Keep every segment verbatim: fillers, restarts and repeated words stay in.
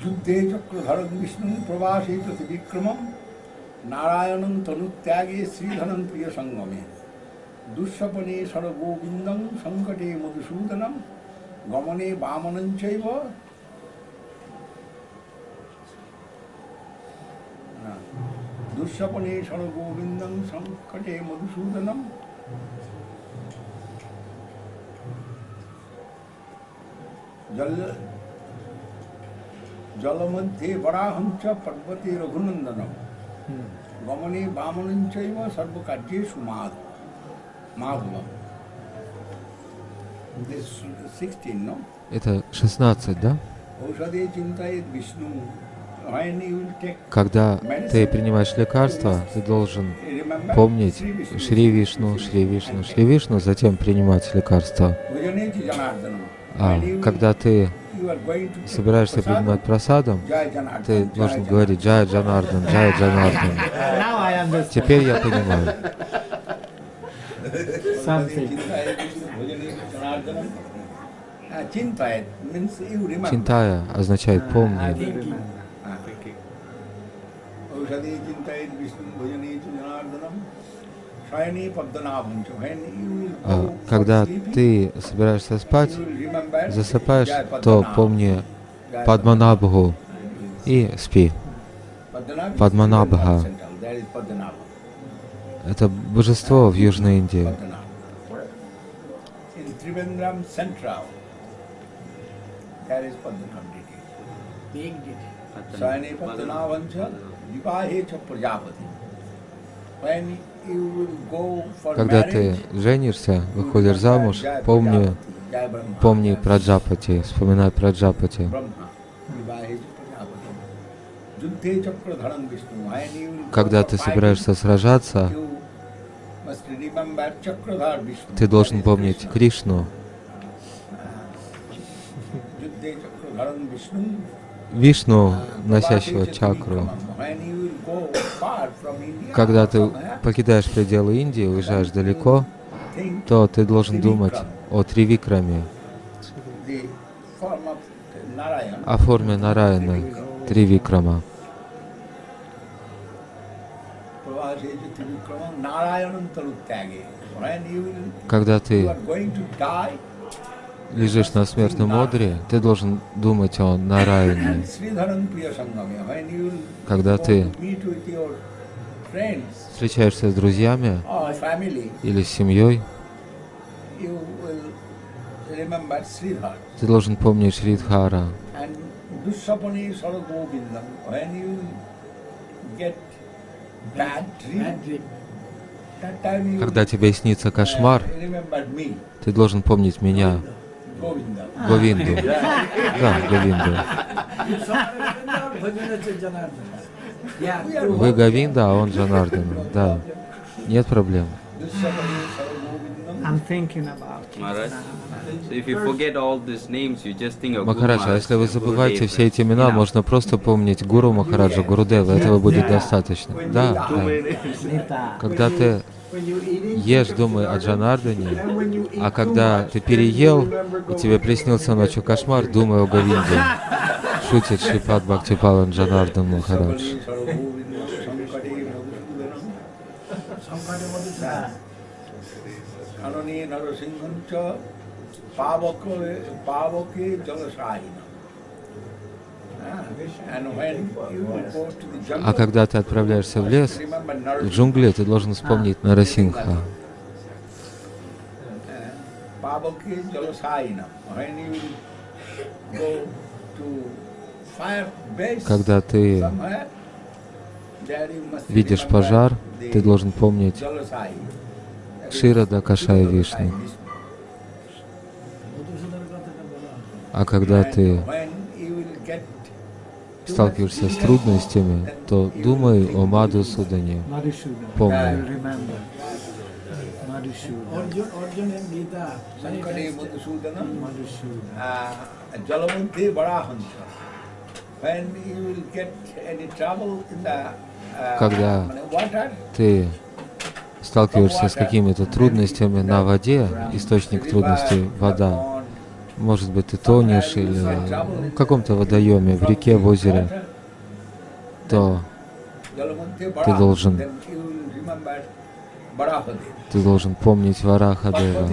Juddhe Chakradharam Vishnu Pravase Prativikramam Narayanam Tanutyage Sridhanam Priya Sangame Dussapane Saragobindam Sankate Madhusudanam Gamane Vamananchaiva Dussapane Saragobindam Sankate Madhusudanam Jal Jalamanthe Varahamcha Parvati Raghunandanam Gamane Vamananchaiva Sarvakajyeshu Madhavam. This sixteen, no? Это шестнадцать, да? Когда ты принимаешь лекарство, ты должен помнить Шри Вишну, Шри Вишну, Шри Вишну, затем принимать лекарство. А когда ты собираешься принимать прасадам, ты должен говорить Джая Джанардан, Джая Джанардан. Теперь я понимаю. Чинтая означает помни. А когда ты собираешься спать, засыпаешь, то помни Падманабху и спи. Падманабха — это божество в Южной Индии. Когда ты женишься, выходишь замуж, помни, помни Праджапати, вспоминай Праджапати. Когда ты собираешься сражаться, ты должен помнить Кришну. Вишну, носящего чакру. Когда ты покидаешь пределы Индии, уезжаешь далеко, то ты должен думать о Тривикраме, о форме Нараяны, Тривикрама. Когда ты лежишь на смертном одре, ты должен думать о Нараяне. Когда ты встречаешься с друзьями или с семьей, ты должен помнить Шридхара. Когда тебе снится кошмар, ты должен помнить меня, Говинду. Да, Говинду. Вы Говинда, а он Джанардан. Да, нет проблем. Махараджа, если вы забываете все эти имена, можно просто помнить Гуру Махараджа, Гурудева, этого будет достаточно. Да, да. Когда ты ешь, думай о Джанардане, а когда ты переел, и тебе приснился ночью кошмар, думай о Говинде. Шутит Шрипад Бхактипалан Джанардан Махарадж. А когда ты отправляешься в лес, в джунгли, ты должен вспомнить Нарасингха. Когда ты видишь пожар, ты должен помнить Кширада Кашая Вишну. А когда ты сталкиваешься с трудностями, то думай о Мадхусудане. Помни. Когда ты сталкиваешься с какими-то трудностями на воде, источник трудностей — вода, Может быть, ты тонешь или в каком-то водоеме, в реке, в озере, то ты должен, ты должен помнить Варахадева.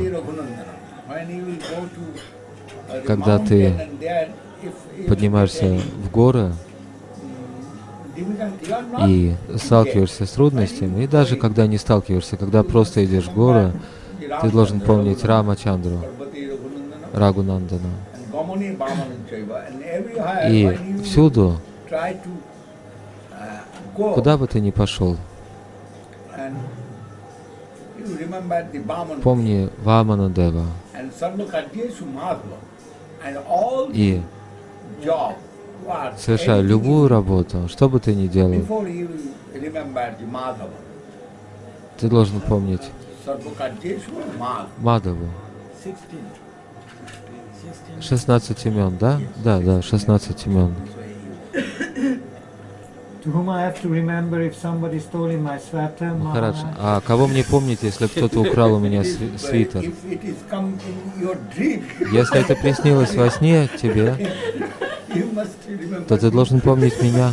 Когда ты поднимаешься в горы и сталкиваешься с трудностями, и даже когда не сталкиваешься, когда просто идешь в горы, ты должен помнить Рамачандру, Рагунандана. И всюду, куда бы ты ни пошел, помни Ваманадева. И совершая любую работу, что бы ты ни делал, ты должен помнить Мадхаву. шестнадцать имен, да? Да, да, шестнадцать имен. Махарадж, а кого мне помнить, если кто-то украл у меня свитер? Если это приснилось во сне тебе, то ты должен помнить меня.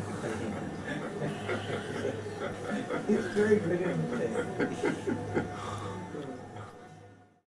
It's very good imitation.